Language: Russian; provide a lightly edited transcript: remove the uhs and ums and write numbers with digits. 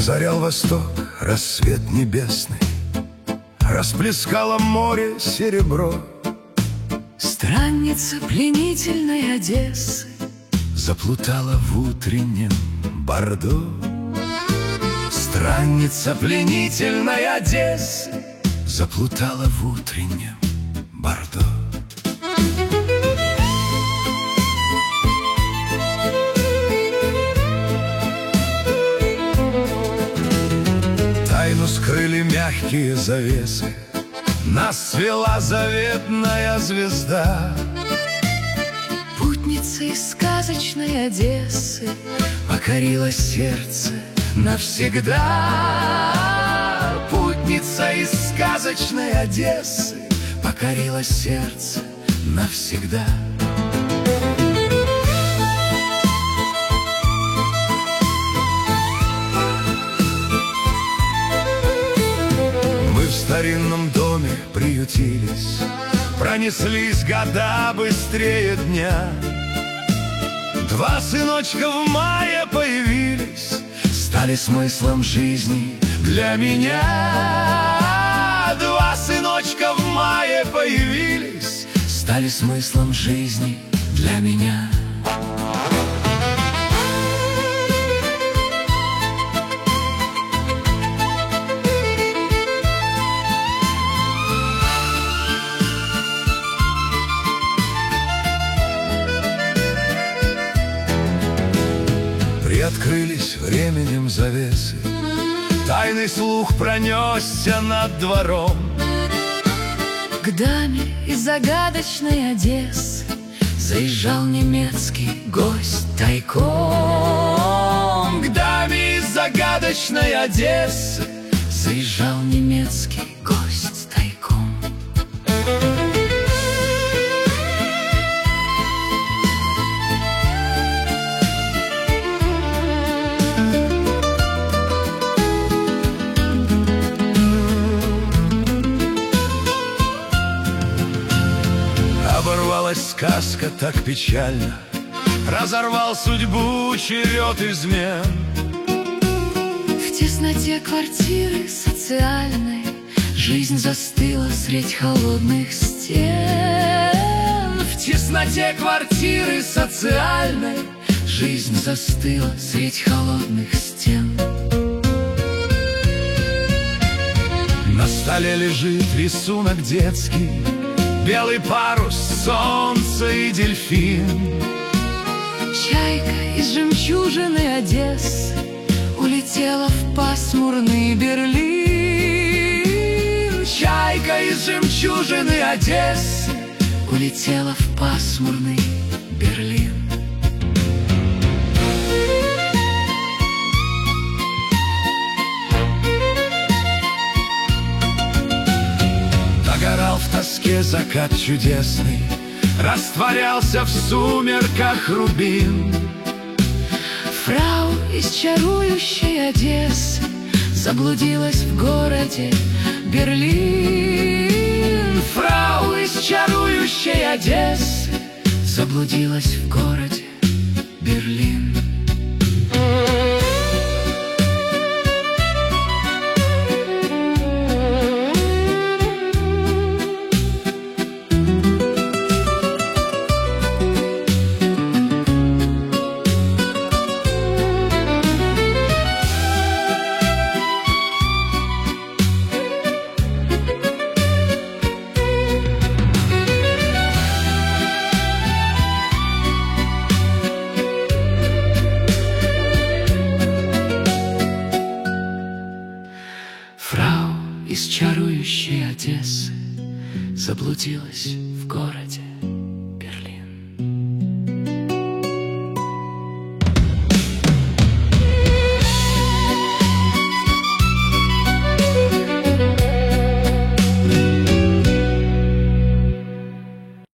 Озарял восток рассвет небесный, расплескало море серебро. Странница пленительной Одессы заплутала в утреннем Бордо. Странница пленительной Одессы заплутала в утреннем Бордо. Тайну скрыли мягкие завесы, нас свела заветная звезда. Путница из сказочной Одессы покорила сердце навсегда. Путница из сказочной Одессы покорила сердце навсегда. Мы в старинном доме приютились, пронеслись года быстрее дня. Два сыночка в мае появились, стали смыслом жизни для меня. Два сыночка в мае появились, стали смыслом жизни для меня. Приоткрылись временем завесы, тайный слух пронесся над двором. К даме из загадочной Одессы заезжал немецкий гость тайком. К даме из загадочной Одессы заезжал немецкий гость тайком. Оборвалась сказка так печально, разорвал судьбу черед измен. В тесноте квартиры социальной жизнь застыла средь холодных стен. В тесноте квартиры социальной жизнь застыла средь холодных стен. На столе лежит рисунок детский, белый парус, солнце и дельфин. Чайка из жемчужины Одессы улетела в пасмурный Берлин. Чайка из жемчужины Одессы улетела в пасмурный Берлин. Догорал в тоске закат чудесный, растворялся в сумерках рубин. Фрау из чарующей Одессы заблудилась в городе Берлин. Фрау из чарующей Одессы заблудилась в городе Берлин. Фрау из чарующей Одессы заблудилась